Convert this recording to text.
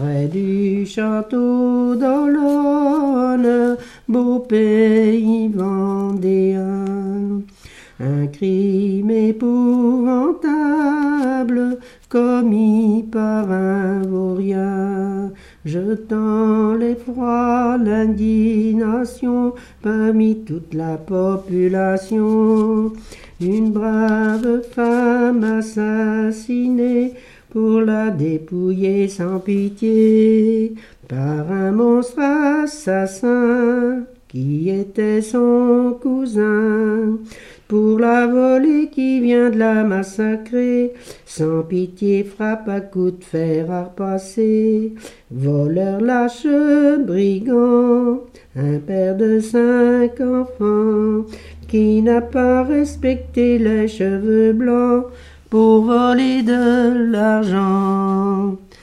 près du château d'Olonne, beau pays vendéen. Un crime épouvantable commis par un vaurien, jetant l'effroi, l'indignation parmi toute la population. Une brave femme assassinée pour la dépouiller sans pitié par un monstre assassin qui était son cousin. Pour la voler qui vient de la massacrer, sans pitié frappe à coups de fer à repasser. Voleur lâche, brigand, un père de 5 enfants, qui n'a pas respecté les cheveux blancs pour voler de l'argent.